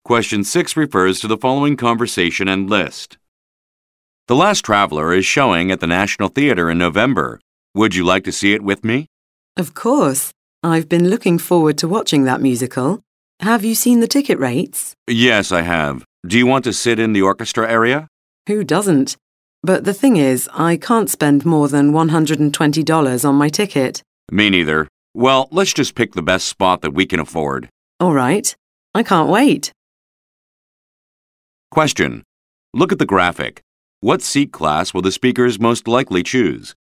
Question 6 refers to the following conversation and list. The Last Traveler is showing at the National Theatre in November. Would you like to see it with me? Of course. I've been looking forward to watching that musical. Have you seen the ticket rates? Yes, I have. Do you want to sit in the orchestra area? Who doesn't? But the thing is, I can't spend more than $120 on my ticket. Me neither. Well, let's just pick the best spot that we can afford. All right. I can't wait. Question. Look at the graphic. What seat class will the speakers most likely choose?